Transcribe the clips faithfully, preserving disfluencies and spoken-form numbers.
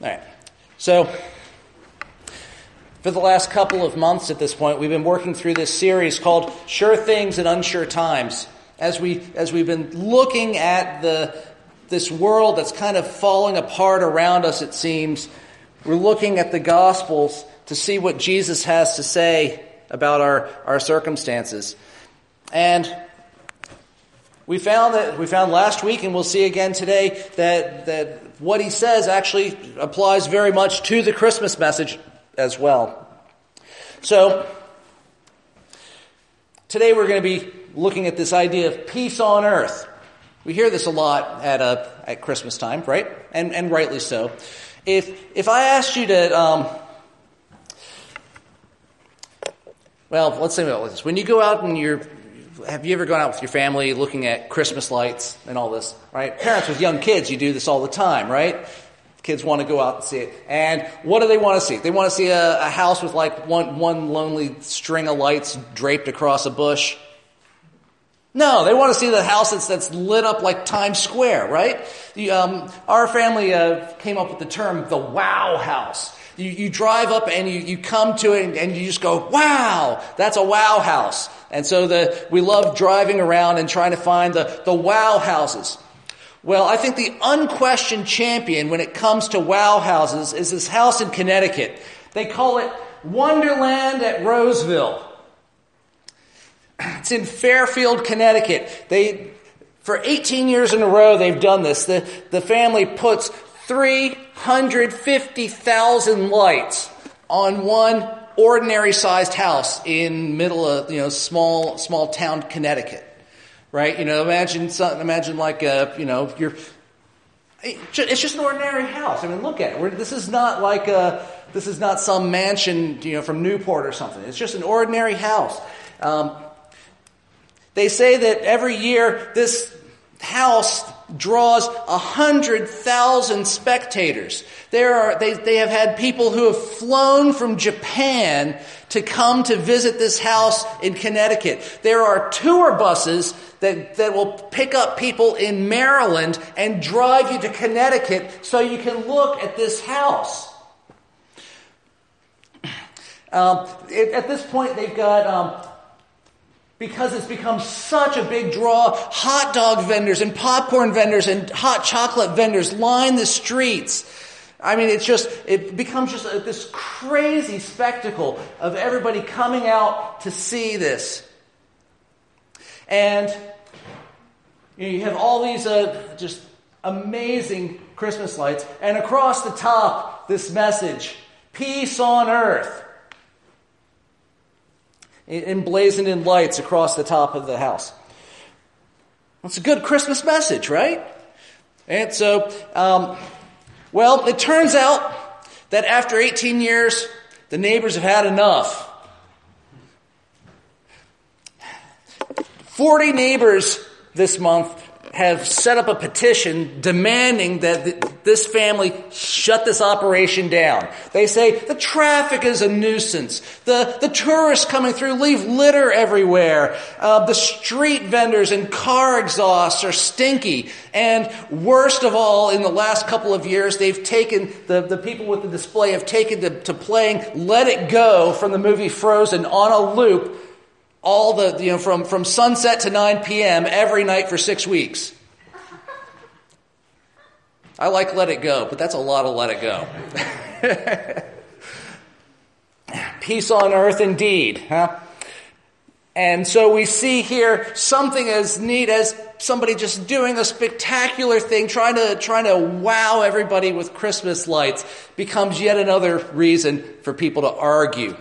All right. So, for the last couple of months at this point, we've been working through this series called Sure Things in Unsure Times. As we as we've been looking at the this world that's kind of falling apart around us, it seems, we're looking at the Gospels to see what Jesus has to say about our, our circumstances. And we found that we found last week, and we'll see again today, that that what he says actually applies very much to the Christmas message as well. So today we're going to be looking at this idea of peace on earth. We hear this a lot at uh, at Christmas time, right? And and rightly so. If if I asked you to, um, well, let's say about this. When you go out and you're, have you ever gone out with your family looking at Christmas lights and all this, right? Parents with young kids, you do this all the time, right? Kids want to go out and see it. And what do they want to see? They want to see a, a house with like one one lonely string of lights draped across a bush. No, they want to see the house that's, that's lit up like Times Square, right? The, um, our family uh, came up with the term the wow house. You, you drive up and you, you come to it and, and you just go, wow, that's a wow house. And so the we love driving around and trying to find the, the wow houses. Well, I think the unquestioned champion when it comes to wow houses is this house in Connecticut. They call it Wonderland at Roseville. It's in Fairfield, Connecticut. They, for eighteen years in a row, they've done this. The, the family puts three hundred fifty thousand lights on one ordinary-sized house in middle of, you know, small, small town Connecticut. Right? You know, imagine something, imagine like a, you know, you're, it's just an ordinary house. I mean, look at it. We're, this is not like a, this is not some mansion, you know, from Newport or something. It's just an ordinary house. Um, They say that every year this house draws a hundred thousand spectators. There are they they have had people who have flown from Japan to come to visit this house in Connecticut. There are tour buses that that will pick up people in Maryland and drive you to Connecticut so you can look at this house. Um, it, at this point, they've got. Um, Because it's become such a big draw, hot dog vendors and popcorn vendors and hot chocolate vendors line the streets. I mean, it's just, it becomes just a, this crazy spectacle of everybody coming out to see this. And you know, you have all these uh, just amazing Christmas lights. And across the top, this message, peace on earth. Emblazoned in lights across the top of the house. That's a good Christmas message, right? And so, um, well, it turns out that after eighteen years, the neighbors have had enough. forty neighbors this month have set up a petition demanding that this family shut this operation down. They say the traffic is a nuisance. The, the tourists coming through leave litter everywhere. Uh, the street vendors and car exhausts are stinky. And worst of all, in the last couple of years, they've taken, the, the people with the display have taken to, to playing Let It Go from the movie Frozen on a loop all the, you know, from, from sunset to nine p.m. every night for six weeks. I like Let It Go, but that's a lot of Let It Go. Peace on earth indeed, huh? And so we see here something as neat as somebody just doing a spectacular thing, trying to, trying to wow everybody with Christmas lights, becomes yet another reason for people to argue.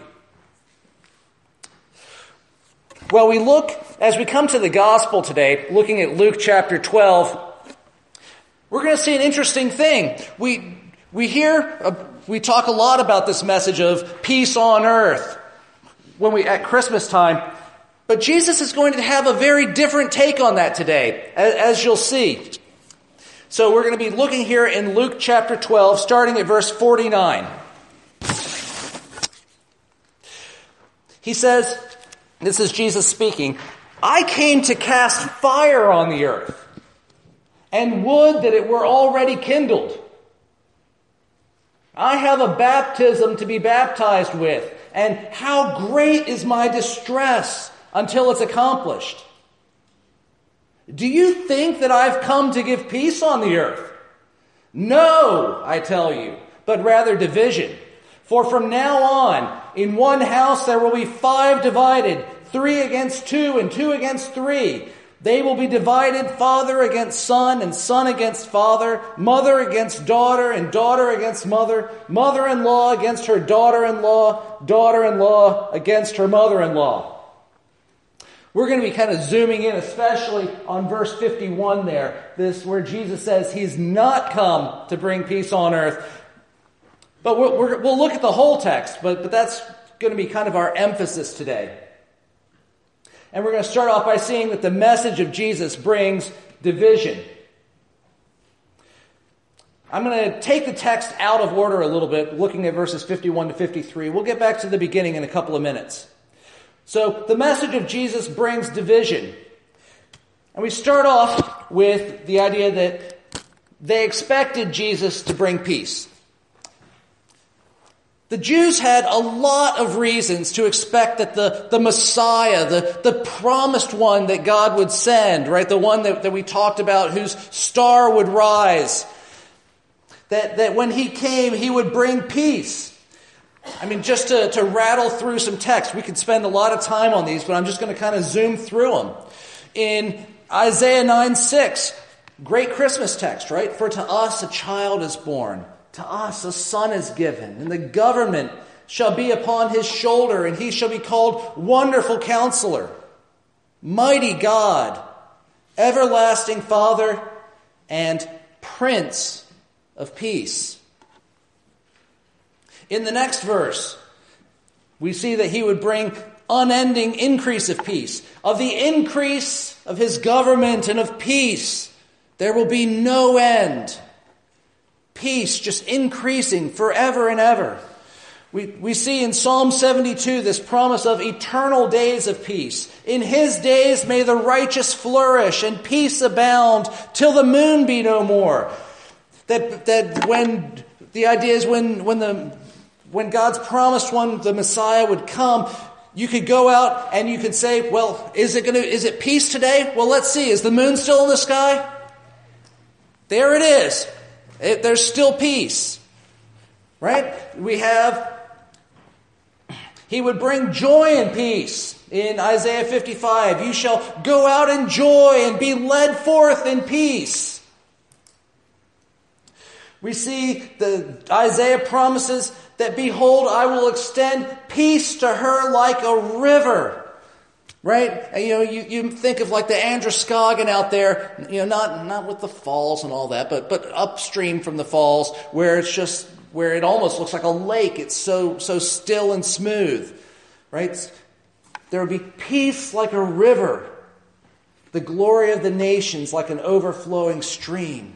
Well, we look, as we come to the gospel today, looking at Luke chapter twelve, we're going to see an interesting thing. We we hear, uh, we talk a lot about this message of peace on earth when we at Christmas time, but Jesus is going to have a very different take on that today, as, as you'll see. So we're going to be looking here in Luke chapter twelve, starting at verse forty-nine. He says, this is Jesus speaking, I came to cast fire on the earth, and would that it were already kindled. I have a baptism to be baptized with, and how great is my distress until it's accomplished. Do you think that I've come to give peace on the earth? No, I tell you, but rather division. For from now on, in one house there will be five divided, three against two and two against three. They will be divided, father against son and son against father, mother against daughter and daughter against mother, mother-in-law against her daughter-in-law, daughter-in-law against her mother-in-law. We're going to be kind of zooming in, especially on verse fifty-one there, this where Jesus says he's not come to bring peace on earth. But we'll, we're, we'll look at the whole text, but, but that's going to be kind of our emphasis today. And we're going to start off by seeing that the message of Jesus brings division. I'm going to take the text out of order a little bit, looking at verses fifty-one to fifty-three. We'll get back to the beginning in a couple of minutes. So the message of Jesus brings division. And we start off with the idea that they expected Jesus to bring peace. The Jews had a lot of reasons to expect that the, the Messiah, the, the promised one that God would send, right, the one that, that we talked about, whose star would rise, that, that when he came, he would bring peace. I mean, just to, to rattle through some text, we could spend a lot of time on these, but I'm just going to kind of zoom through them. In Isaiah nine six, great Christmas text, right? For to us a child is born. To us a son is given, and the government shall be upon his shoulder, and he shall be called Wonderful Counselor, Mighty God, Everlasting Father, and Prince of Peace. In the next verse, we see that he would bring unending increase of peace. Of the increase of his government and of peace, there will be no end. Peace just increasing forever and ever. We, we see in Psalm seventy-two this promise of eternal days of peace. In his days may the righteous flourish and peace abound till the moon be no more. That, that when, the idea is when, when, the, when God's promised one, the Messiah, would come, you could go out and you could say, well, is it going to, is it peace today? Well, let's see. Is the moon still in the sky? There it is. It, there's still peace, right? We have, he would bring joy and peace. In Isaiah fifty-five, you shall go out in joy and be led forth in peace. We see the Isaiah promises that, behold, I will extend peace to her like a river. Right? And, you know, you, you think of like the Androscoggin out there, you know, not, not with the falls and all that, but, but upstream from the falls where it's just, where it almost looks like a lake. It's so, so still and smooth. Right? There would be peace like a river. The glory of the nations like an overflowing stream.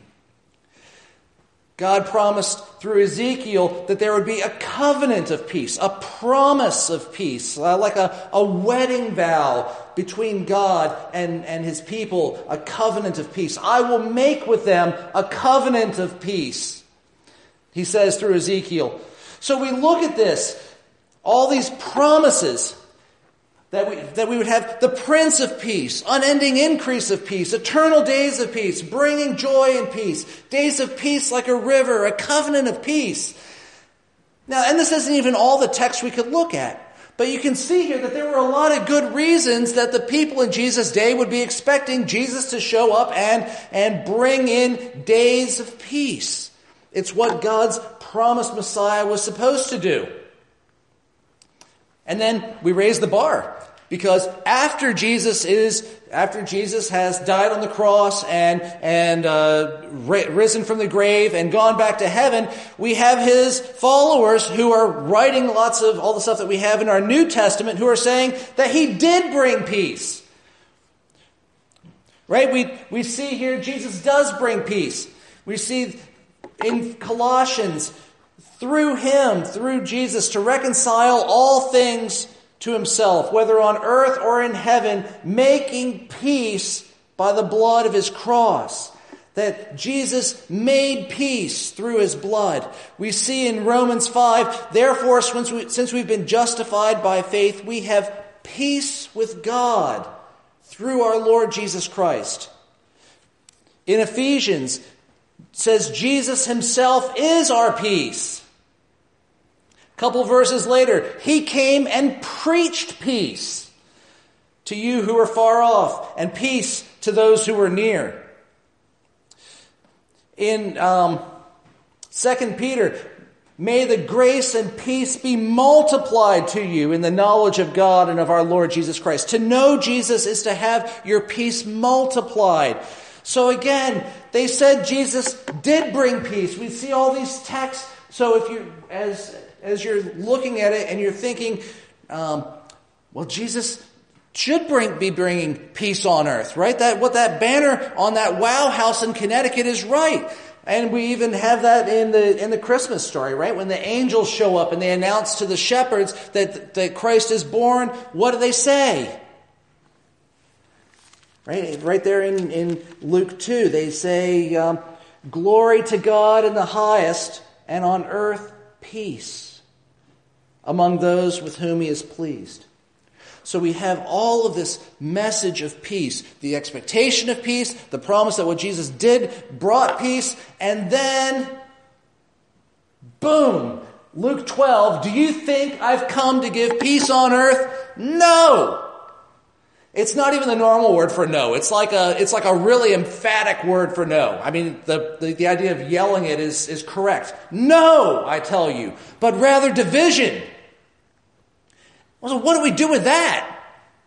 God promised through Ezekiel that there would be a covenant of peace, a promise of peace, uh, like a, a wedding vow between God and, and his people, a covenant of peace. I will make with them a covenant of peace, he says through Ezekiel. So we look at this, all these promises that we, that we would have the Prince of Peace, unending increase of peace, eternal days of peace, bringing joy and peace, days of peace like a river, a covenant of peace. Now, and this isn't even all the text we could look at, but you can see here that there were a lot of good reasons that the people in Jesus' day would be expecting Jesus to show up and, and bring in days of peace. It's what God's promised Messiah was supposed to do. And then we raise the bar. Because after Jesus is, after Jesus has died on the cross and and uh, risen from the grave and gone back to heaven, we have his followers who are writing lots of all the stuff that we have in our New Testament, who are saying that he did bring peace. Right? We we see here Jesus does bring peace. We see in Colossians, through him, through Jesus, to reconcile all things to himself, whether on earth or in heaven, making peace by the blood of his cross. that Jesus made peace through his blood. We see in Romans five, therefore, since, we, since we've been justified by faith, we have peace with God through our Lord Jesus Christ. In Ephesians, it says Jesus himself is our peace. A couple verses later, he came and preached peace to you who are far off, and peace to those who are near. In um, Second Peter, may the grace and peace be multiplied to you in the knowledge of God and of our Lord Jesus Christ. To know Jesus is to have your peace multiplied. So again, they said Jesus did bring peace. We see all these texts. So if you, as as you're looking at it and you're thinking, um, well, Jesus should bring be bringing peace on earth, right? That what that banner on that Wow House in Connecticut is right. And we even have that in the in the Christmas story, right? When the angels show up and they announce to the shepherds that, that Christ is born, what do they say? Right, right there in, in Luke two, they say, um, glory to God in the highest, and on earth peace among those with whom he is pleased. So we have all of this message of peace, the expectation of peace, the promise that what Jesus did brought peace, and then, boom, Luke twelve, do you think I've come to give peace on earth? No! It's not even the normal word for no. It's like a it's like a really emphatic word for no. I mean, the, the, the idea of yelling it is, is correct. No, I tell you, but rather division. So what do we do with that?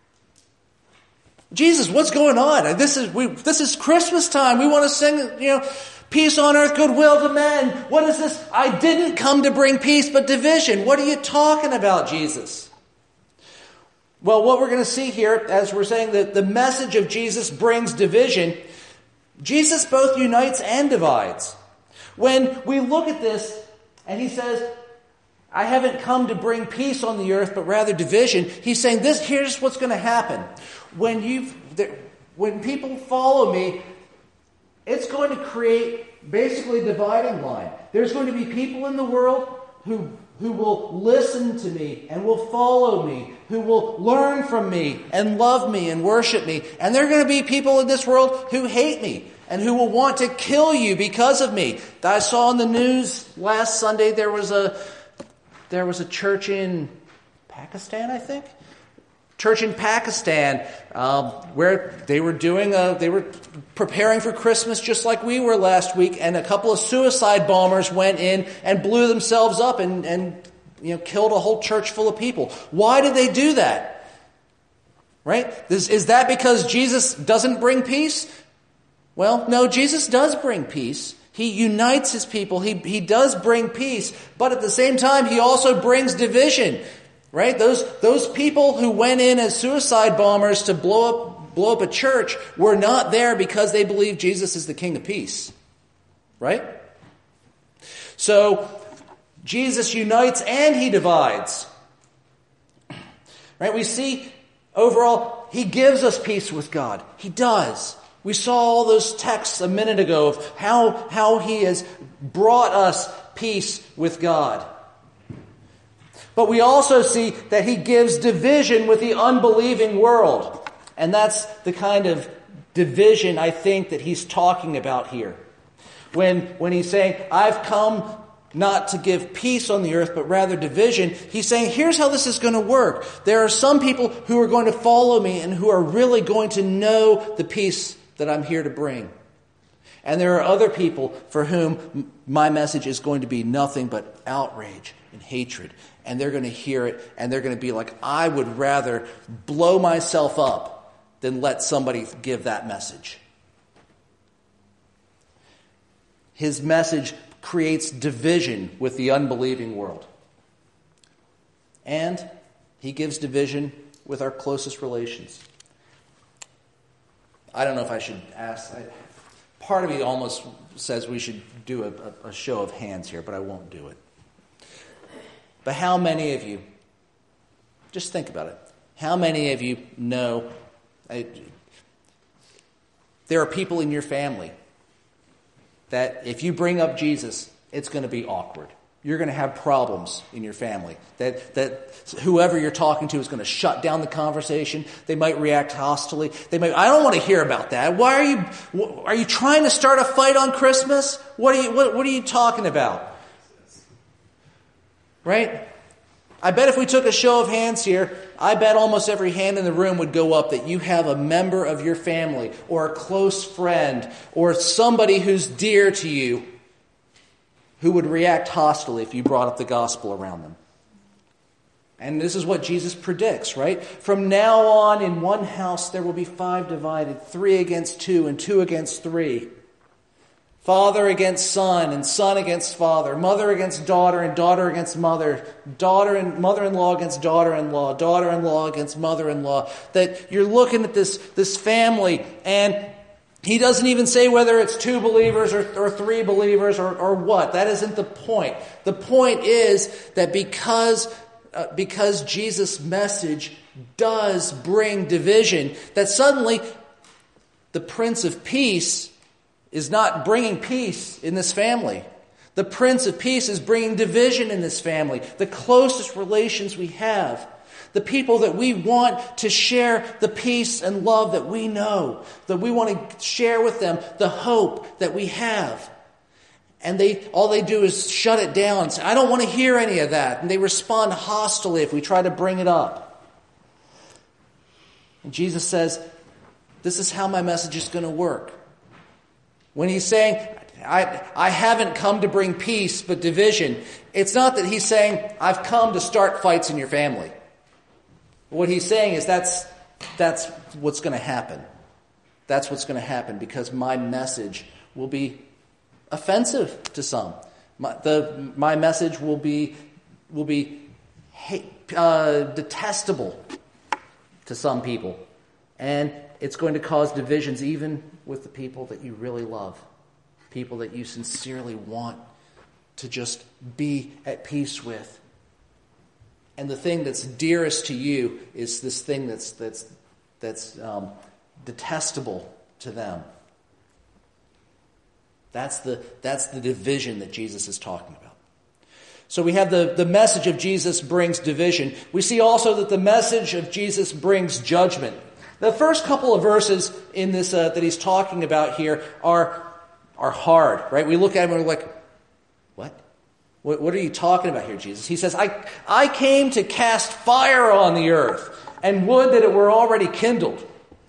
Jesus, what's going on? This is we, this is Christmas time. We want to sing, you know, peace on earth, goodwill to men. What is this? I didn't come to bring peace, but division. What are you talking about, Jesus? Well, what we're going to see here, as we're saying that the message of Jesus brings division, Jesus both unites and divides. When we look at this, and he says, I haven't come to bring peace on the earth, but rather division. He's saying this. Here's what's going to happen when you, when people follow me. It's going to create basically a dividing line. There's going to be people in the world who who will listen to me and will follow me, who will learn from me and love me and worship me, and there are going to be people in this world who hate me and who will want to kill you because of me. I saw in the news last Sunday there was a. There was a church in Pakistan, I think. Church in Pakistan, um, where they were doing a, they were preparing for Christmas just like we were last week, and a couple of suicide bombers went in and blew themselves up and, and you know killed a whole church full of people. Why did they do that? Right? This, is that because Jesus doesn't bring peace? Well, no, Jesus does bring peace. He unites his people. He, he does bring peace. But at the same time, he also brings division. Right? Those, those people who went in as suicide bombers to blow up, blow up a church were not there because they believed Jesus is the King of Peace. Right? So, Jesus unites and he divides. Right? We see overall, he gives us peace with God. He does. We saw all those texts a minute ago of how, how he has brought us peace with God. But we also see that he gives division with the unbelieving world. And that's the kind of division I think that he's talking about here. When, when he's saying, I've come not to give peace on the earth, but rather division, he's saying, here's how this is going to work. There are some people who are going to follow me and who are really going to know the peace that I'm here to bring. And there are other people for whom my message is going to be nothing but outrage and hatred. And they're going to hear it and they're going to be like, I would rather blow myself up than let somebody give that message. His message creates division with the unbelieving world. And he gives division with our closest relations. I don't know if I should ask. I, part of me almost says we should do a, a show of hands here, but I won't do it. But how many of you, just think about it, how many of you know, I, there are people in your family that if you bring up Jesus, it's going to be awkward. You're going to have problems in your family. That that whoever you're talking to is going to shut down the conversation. They might react hostilely. They might, I don't want to hear about that. Why are you, are you trying to start a fight on Christmas? What are you, what, what are you talking about? Right? I bet if we took a show of hands here, I bet almost every hand in the room would go up that you have a member of your family or a close friend or somebody who's dear to you who would react hostily if you brought up the gospel around them. And this is what Jesus predicts, right? From now on, in one house there will be five divided, three against two and two against three. Father against son and son against father, mother against daughter and daughter against mother, daughter and mother-in-law against daughter-in-law, daughter-in-law against mother-in-law. That you're looking at this, this family, and he doesn't even say whether it's two believers or, or three believers or, or what. That isn't the point. The point is that because, uh, because Jesus' message does bring division, that suddenly the Prince of Peace is not bringing peace in this family. The Prince of Peace is bringing division in this family. The closest relations we have. The people that we want to share the peace and love that we know, that we want to share with them the hope that we have. And they all they do is shut it down and say, I don't want to hear any of that. And they respond hostilely if we try to bring it up. And Jesus says, this is how my message is going to work. When he's saying, I, I haven't come to bring peace but division, it's not that he's saying, I've come to start fights in your family. What he's saying is that's that's what's going to happen. That's what's going to happen because my message will be offensive to some. My, the, my message will be will be hate, uh, detestable to some people, and it's going to cause divisions even with the people that you really love, people that you sincerely want to just be at peace with. And the thing that's dearest to you is this thing that's that's that's um, detestable to them. That's the that's the division that Jesus is talking about. So we have the, the message of Jesus brings division. We see also that the message of Jesus brings judgment. The first couple of verses in this uh, that he's talking about here are are hard, right? We look at them and we're like, what? What, what are you talking about here, Jesus? He says, I, I came to cast fire on the earth, and would that it were already kindled.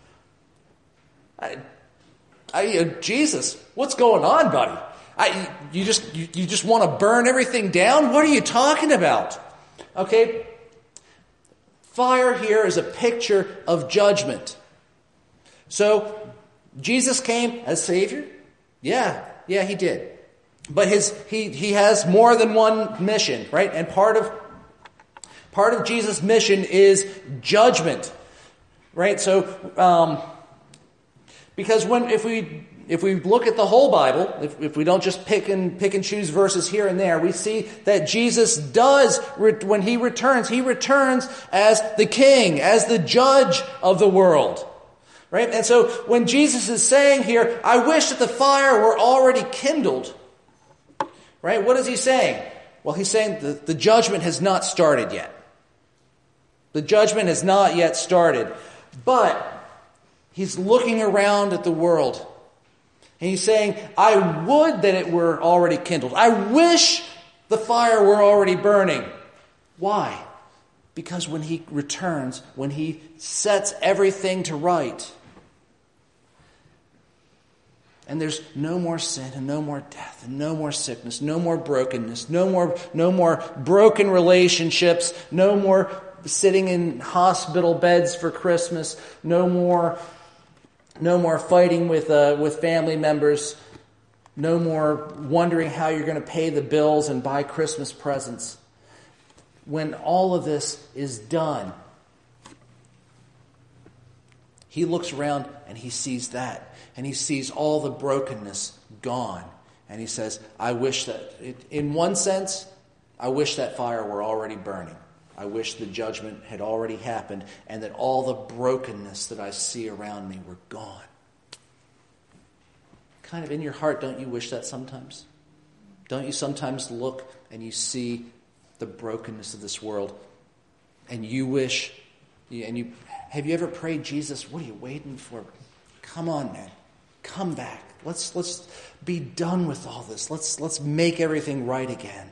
I, I, uh, Jesus, what's going on, buddy? I, you just you, you just want to burn everything down? What are you talking about? Okay, fire here is a picture of judgment. So, Jesus came as Savior? Yeah, yeah, he did. But his he he has more than one mission, right? And part of part of Jesus' mission is judgment, right? So, um, because when if we if we look at the whole Bible, if, if we don't just pick and pick and choose verses here and there, we see that Jesus does when he returns, he returns as the King, as the Judge of the world. Right? And so when Jesus is saying here, I wish that the fire were already kindled. Right? What is he saying? Well, he's saying the, the judgment has not started yet. The judgment has not yet started. But he's looking around at the world. And he's saying, I would that it were already kindled. I wish the fire were already burning. Why? Because when he returns, when he sets everything to right, and there's no more sin and no more death and no more sickness, no more brokenness, no more no more broken relationships, no more sitting in hospital beds for Christmas, no more no more fighting with uh, with family members, no more wondering how you're going to pay the bills and buy Christmas presents. When all of this is done, he looks around and he sees that. And he sees all the brokenness gone. And he says, I wish that, in one sense, I wish that fire were already burning. I wish the judgment had already happened and that all the brokenness that I see around me were gone. kind of in your heart, don't you wish that sometimes? Don't you sometimes look and you see the brokenness of this world and you wish, and you have you ever prayed, Jesus, what are you waiting for? Come on, man. Come back. Let's let's be done with all this. Let's let's make everything right again.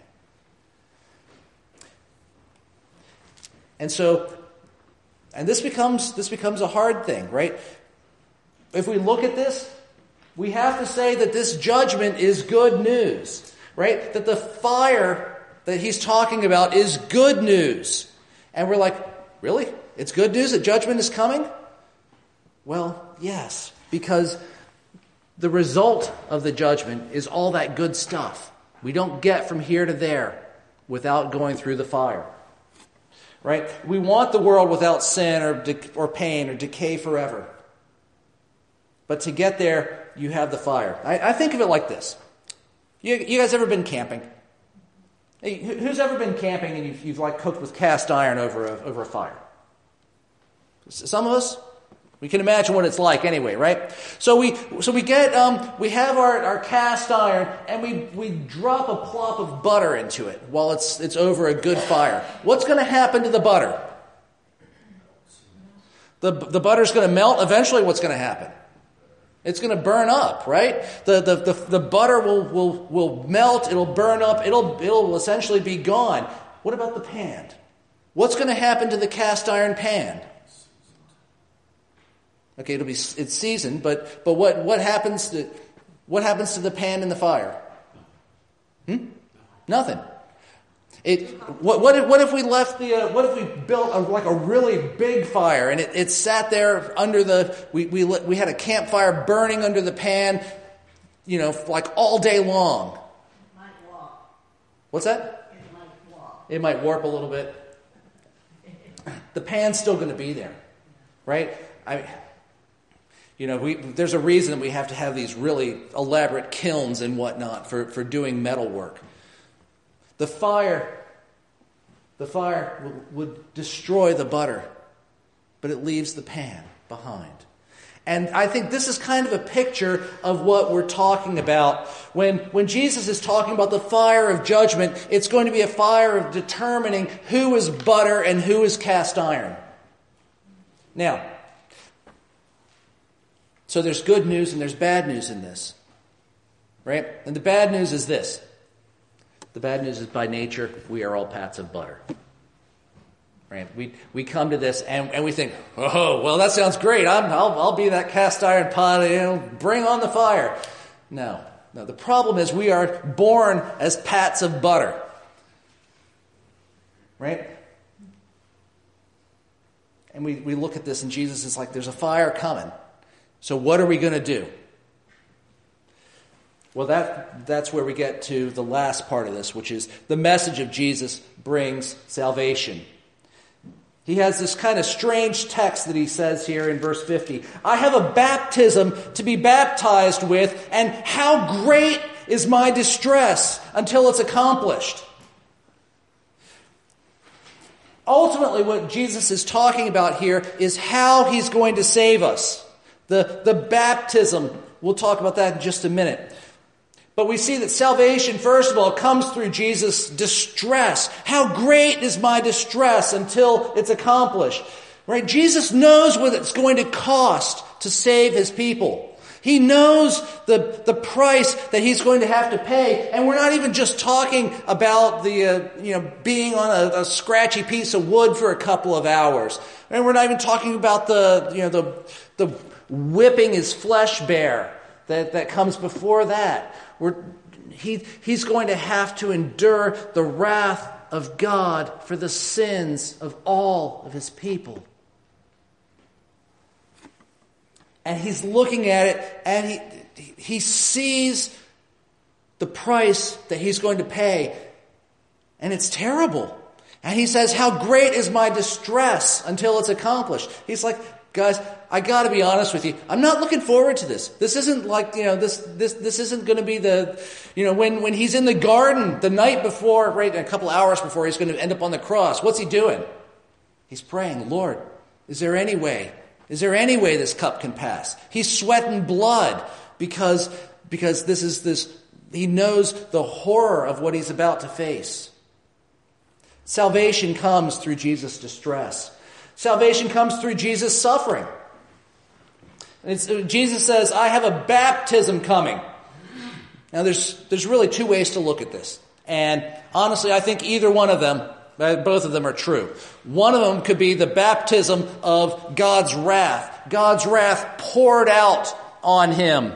And so, and this becomes this becomes a hard thing, right? If we look at this, we have to say that this judgment is good news, right? That the fire that he's talking about is good news. And we're like, really? It's good news that judgment is coming? Well, yes, because the result of the judgment is all that good stuff. We don't get from here to there without going through the fire. Right? We want the world without sin or de- or pain or decay forever. But to get there, you have the fire. I, I think of it like this. You, you guys ever been camping? Hey, who's ever been camping and you've, you've like cooked with cast iron over a, over a fire? Some of us? We can imagine what it's like anyway, right? So we so we get um we have our, our cast iron and we, we drop a plop of butter into it while it's it's over a good fire. What's going to happen to the butter? The the butter's going to melt. Eventually, what's going to happen? It's going to burn up, right? The the the, the butter will, will will melt. It'll burn up. It'll it'll essentially be gone. What about the pan? What's going to happen to the cast iron pan? Okay, it'll be it's seasoned, but but what, what happens to what happens to the pan in the fire? Hmm? Nothing. It what what if, what if we left the uh, what if we built a, like a really big fire and it, it sat there under the we we we had a campfire burning under the pan, you know, like all day long. It might warp. What's that? It might warp. It might warp a little bit. The pan's still going to be there, right? I. You know, we, there's a reason that we have to have these really elaborate kilns and whatnot for, for doing metal work. The fire, the fire would, would destroy the butter, but it leaves the pan behind. And I think this is kind of a picture of what we're talking about. When, when Jesus is talking about the fire of judgment, it's going to be a fire of determining who is butter and who is cast iron. Now, so there's good news and there's bad news in this, right? And the bad news is this. The bad news is by nature, we are all pats of butter, right? We we come to this and, and we think, oh, well, that sounds great. I'm, I'll, I'll be that cast iron pot, you know, bring on the fire. No, no. The problem is we are born as pats of butter, right? And we, we look at this and Jesus is like, there's a fire coming. So what are we going to do? Well, that that's where we get to the last part of this, which is the message of Jesus brings salvation. He has this kind of strange text that he says here in verse fifty. I have a baptism to be baptized with, and how great is my distress until it's accomplished. Ultimately, what Jesus is talking about here is how he's going to save us. The, the baptism, we'll talk about that in just a minute. But we see that salvation, first of all, comes through Jesus' distress. How great is my distress until it's accomplished. Right? Jesus knows what it's going to cost to save his people. He knows the, the price that he's going to have to pay. And we're not even just talking about the uh, you know being on a, a scratchy piece of wood for a couple of hours. And we're not even talking about the you know the the whipping his flesh bare that, that comes before that. We're, he, he's going to have to endure the wrath of God for the sins of all of his people. And he's looking at it and he, he sees the price that he's going to pay. And it's terrible. And he says, how great is my distress until it's accomplished. He's like, guys, I got to be honest with you. I'm not looking forward to this. This isn't like, you know, this this this isn't going to be the, you know, when, when he's in the garden the night before, right, a couple hours before he's going to end up on the cross. What's he doing? He's praying, Lord, is there any way? Is there any way this cup can pass? He's sweating blood because because this is this, he knows the horror of what he's about to face. Salvation comes through Jesus' distress. Salvation comes through Jesus' suffering. It's, Jesus says, I have a baptism coming. Now there's there's really two ways to look at this. And honestly, I think either one of them, both of them are true. One of them could be the baptism of God's wrath. God's wrath poured out on him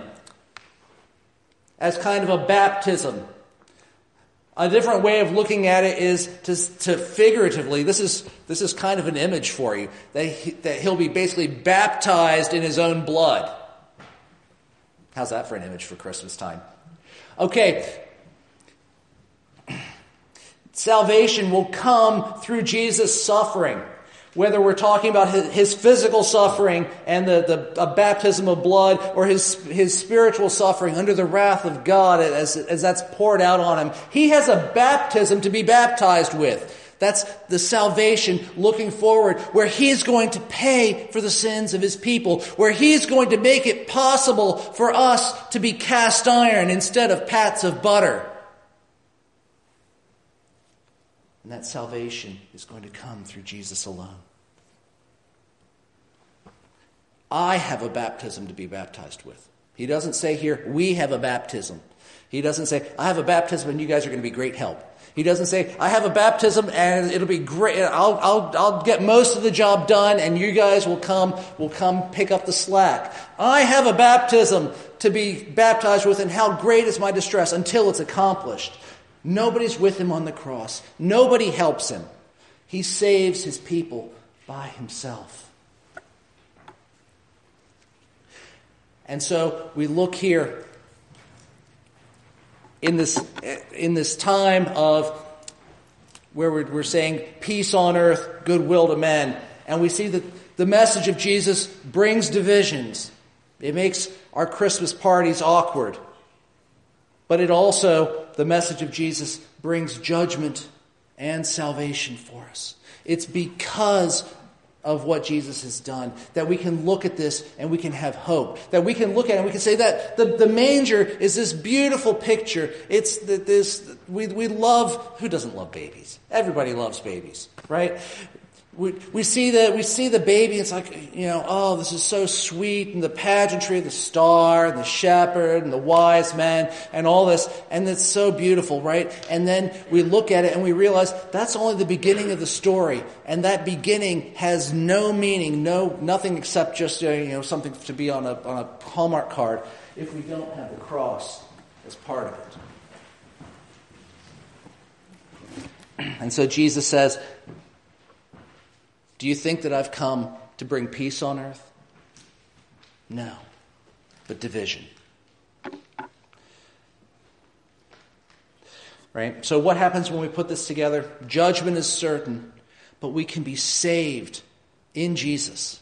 as kind of a baptism. A different way of looking at it is to, to figuratively, this is this is kind of an image for you, that, he, that he'll be basically baptized in his own blood. How's that for an image for Christmas time? Okay. Salvation will come through Jesus' suffering. Whether we're talking about his, his physical suffering and the, the a baptism of blood, or his his spiritual suffering under the wrath of God as, as that's poured out on him, he has a baptism to be baptized with. That's the salvation looking forward, where he's going to pay for the sins of his people, where he's going to make it possible for us to be cast iron instead of pats of butter. And that salvation is going to come through Jesus alone. I have a baptism to be baptized with. He doesn't say here, we have a baptism. He doesn't say, I have a baptism and you guys are going to be great help. He doesn't say, I have a baptism and it'll be great. I'll, I'll, I'll get most of the job done and you guys will come, will come pick up the slack. I have a baptism to be baptized with, and how great is my distress until it's accomplished. Nobody's with him on the cross. Nobody helps him. He saves his people by himself. And so we look here in this in this time of where we're, we're saying peace on earth, goodwill to men, and we see that the message of Jesus brings divisions. It makes our Christmas parties awkward. But it also, the message of Jesus brings judgment and salvation for us. It's because of what Jesus has done that we can look at this and we can have hope. That we can look at it and we can say that the, the manger is this beautiful picture. It's the, this, we, we love, who doesn't love babies? Everybody loves babies, right? We, we see the we see the baby. It's like, you know, oh, this is so sweet, and the pageantry, the star, and the shepherd, and the wise men, and all this, and it's so beautiful, right? And then we look at it and we realize that's only the beginning of the story, and that beginning has no meaning, no nothing except just, you know, something to be on a on a Hallmark card if we don't have the cross as part of it. And so Jesus says, do you think that I've come to bring peace on earth? No, but division. Right? So what happens when we put this together? Judgment is certain, but we can be saved in Jesus.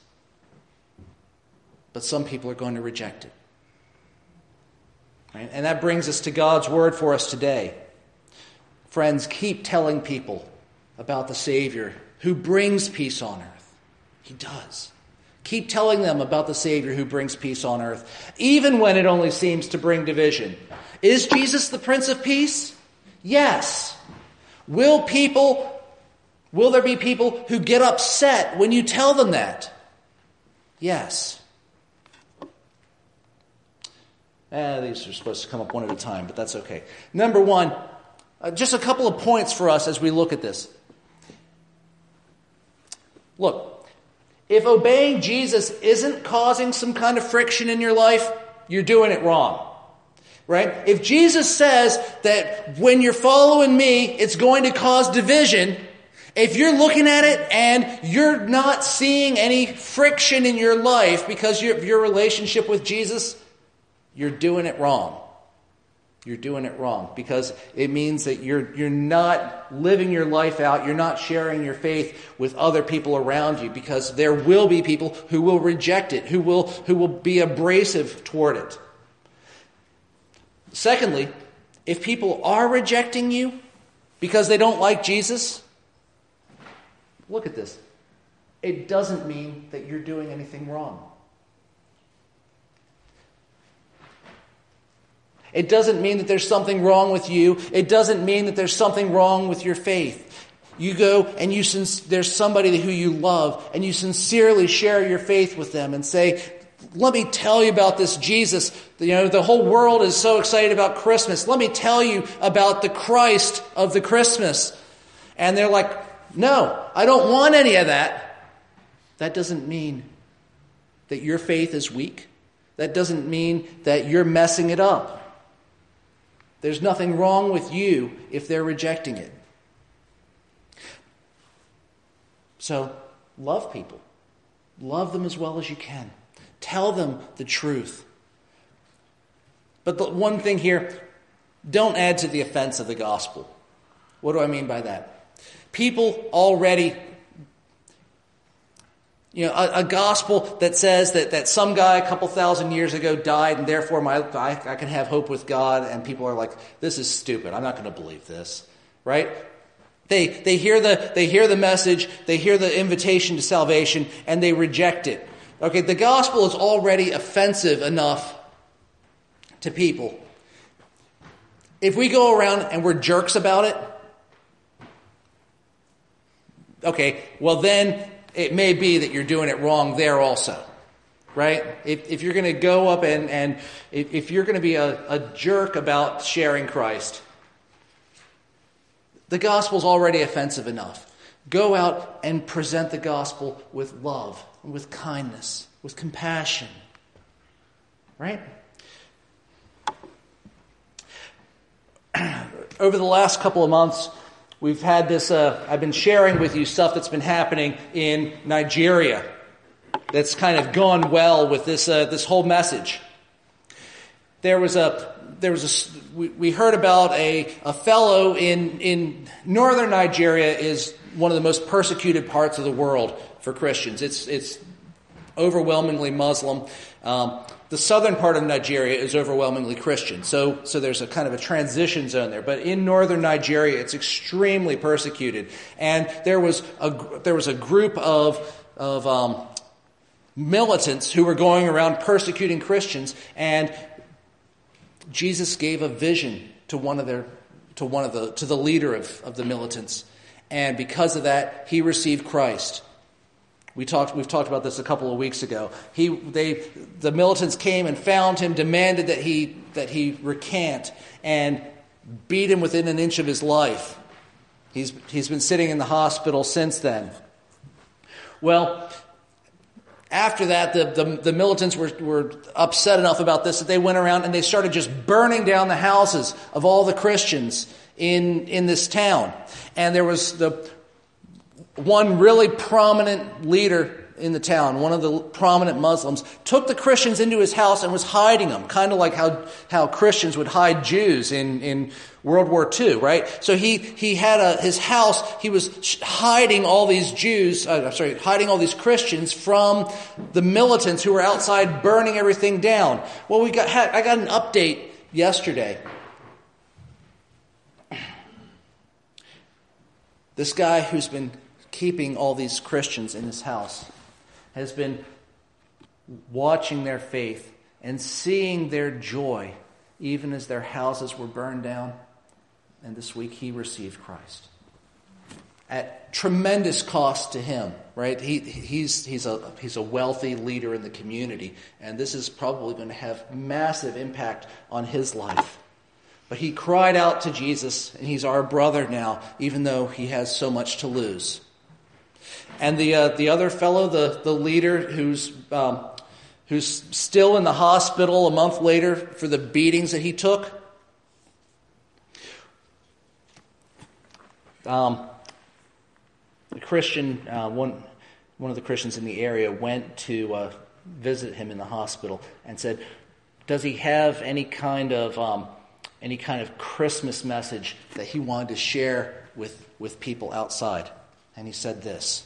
But some people are going to reject it. Right? And that brings us to God's word for us today. Friends, keep telling people about the Savior who brings peace on earth. He does. Keep telling them about the Savior who brings peace on earth, even when it only seems to bring division. Is Jesus the Prince of Peace? Yes. Will people, will there be people who get upset when you tell them that? Yes. Eh, these are supposed to come up one at a time, but that's okay. Number one, uh, just a couple of points for us as we look at this. Look, if obeying Jesus isn't causing some kind of friction in your life, you're doing it wrong. Right? If Jesus says that when you're following me, it's going to cause division, if you're looking at it and you're not seeing any friction in your life because of your relationship with Jesus, you're doing it wrong. You're doing it wrong because it means that you're you're not living your life out. You're not sharing your faith with other people around you, because there will be people who will reject it, who will who will be abrasive toward it. Secondly, if people are rejecting you because they don't like Jesus, look at this. It doesn't mean that you're doing anything wrong. It doesn't mean that there's something wrong with you. It doesn't mean that there's something wrong with your faith. You go and you sin- there's somebody who you love, and you sincerely share your faith with them and say, let me tell you about this Jesus. You know, the whole world is so excited about Christmas. Let me tell you about the Christ of the Christmas. And they're like, no, I don't want any of that. That doesn't mean that your faith is weak. That doesn't mean that you're messing it up. There's nothing wrong with you if they're rejecting it. So, love people. Love them as well as you can. Tell them the truth. But the one thing here, don't add to the offense of the gospel. What do I mean by that? People already, you know, a, a gospel that says that, that some guy a couple thousand years ago died and therefore my I, I can have hope with God, and people are like, this is stupid. I'm not going to believe this. Right? They they hear the they hear the message, they hear the invitation to salvation, and they reject it. Okay, the gospel is already offensive enough to people. If we go around and we're jerks about it, okay, well then it may be that you're doing it wrong there also. Right? If, if you're going to go up and, and if, if you're going to be a, a jerk about sharing Christ, the gospel's already offensive enough. Go out and present the gospel with love, with kindness, with compassion. Right? Over the last couple of months, we've had this, uh, I've been sharing with you stuff that's been happening in Nigeria that's kind of gone well with this uh, this whole message. There was a there was a we, we heard about a a fellow in in northern Nigeria is one of the most persecuted parts of the world for Christians. It's it's overwhelmingly Muslim. Um, the southern part of Nigeria is overwhelmingly Christian. So so there's a kind of a transition zone there. But in northern Nigeria, it's extremely persecuted. And there was a there was a group of of um, militants who were going around persecuting Christians, and Jesus gave a vision to one of their to one of the to the leader of, of the militants, and because of that, he received Christ. We talked we've talked about this a couple of weeks ago. He they the militants came and found him, demanded that he that he recant, and beat him within an inch of his life. He's he's been sitting in the hospital since then. Well, after that, the, the, the militants were, were upset enough about this that they went around and they started just burning down the houses of all the Christians in, in this town. And there was the one really prominent leader in the town, one of the prominent Muslims, took the Christians into his house and was hiding them, kind of like how, how Christians would hide Jews in, in World War Two, right? So he, he had a, his house, he was hiding all these Jews, uh, sorry, hiding all these Christians from the militants who were outside burning everything down. Well, we got, I got an update yesterday. This guy who's been keeping all these Christians in his house has been watching their faith and seeing their joy even as their houses were burned down. And this week he received Christ at tremendous cost to him, right? He he's he's a he's a wealthy leader in the community, and this is probably going to have massive impact on his life. But he cried out to Jesus, and he's our brother now, even though he has so much to lose. And the uh, the other fellow, the, the leader who's um, who's still in the hospital a month later for the beatings that he took, um, the Christian uh, one one of the Christians in the area went to uh, visit him in the hospital and said, "Does he have any kind of um, any kind of Christmas message that he wanted to share with with people outside?" And he said this: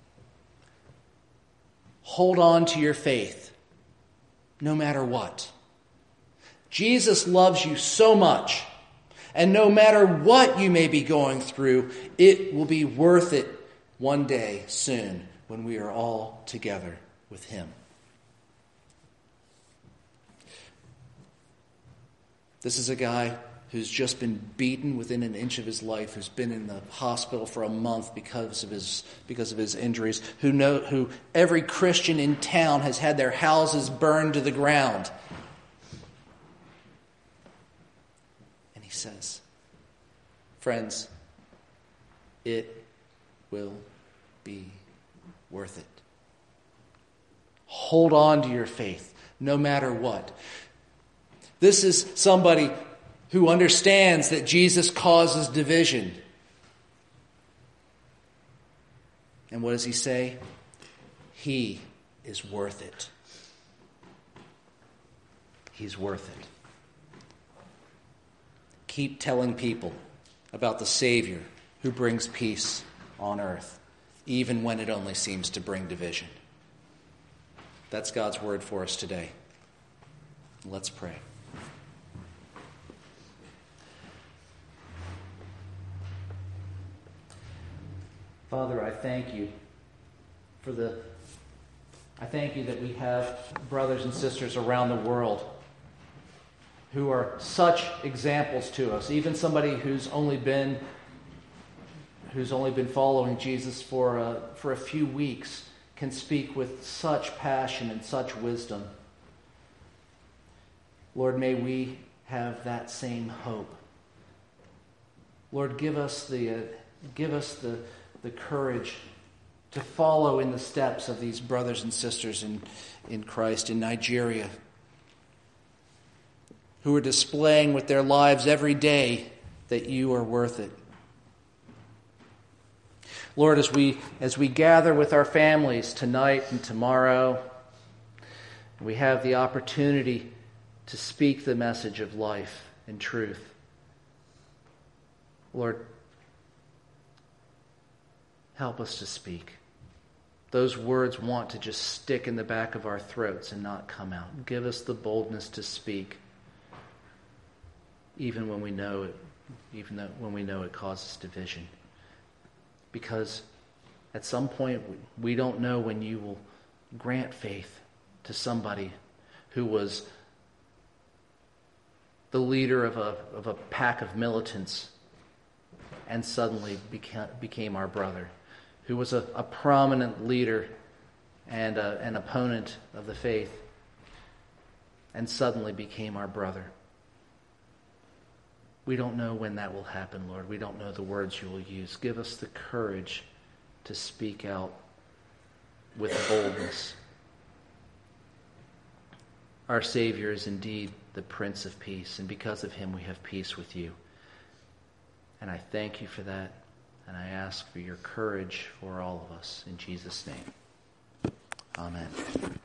"Hold on to your faith, no matter what. Jesus loves you so much, and no matter what you may be going through, it will be worth it one day soon when we are all together with him." This is a guy who's just been beaten within an inch of his life, who's been in the hospital for a month because of his because of his injuries, who know who every Christian in town has had their houses burned to the ground. And he says, friends, it will be worth it. Hold on to your faith, no matter what. This is somebody who understands that Jesus causes division. And what does he say? He is worth it. He's worth it. Keep telling people about the Savior who brings peace on earth, even when it only seems to bring division. That's God's word for us today. Let's pray. Father, I thank you for the, I thank you that we have brothers and sisters around the world who are such examples to us. Even somebody who's only been, who's only been following Jesus for a, for a few weeks can speak with such passion and such wisdom. Lord, may we have that same hope. Lord, give us the, uh, give us the, the courage to follow in the steps of these brothers and sisters in, in Christ in Nigeria, who are displaying with their lives every day that you are worth it. Lord, as we as we gather with our families tonight and tomorrow, we have the opportunity to speak the message of life and truth. Lord, help us to speak. Those words want to just stick in the back of our throats and not come out. Give us the boldness to speak, even when we know it, even though, when we know it causes division. Because at some point, we don't know when you will grant faith to somebody who was the leader of a of a pack of militants and suddenly became, became our brother, who was a, a prominent leader and a, an opponent of the faith and suddenly became our brother. We don't know when that will happen, Lord. We don't know the words you will use. Give us the courage to speak out with boldness. Our Savior is indeed the Prince of Peace, and because of him we have peace with you. And I thank you for that, and I ask for your courage for all of us. In Jesus' name, amen.